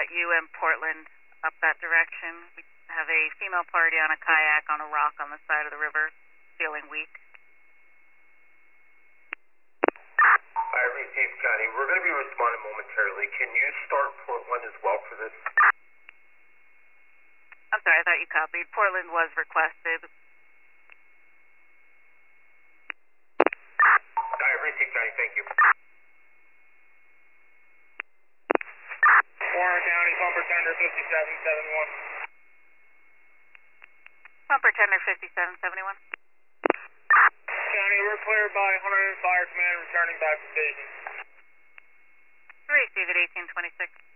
you and Portland up that direction. We have a female party on a kayak on a rock on the side of the river, feeling weak. I received, Johnny. We're going to be responding momentarily. Can you start Portland as well for this? I'm sorry, I thought you copied. Portland was requested. I received, Johnny. Thank you. Warren County, pumper tender 5771. Pumper tender 5771. County, we're cleared by Hunter Fire Command, returning back to station. Receive it 1826.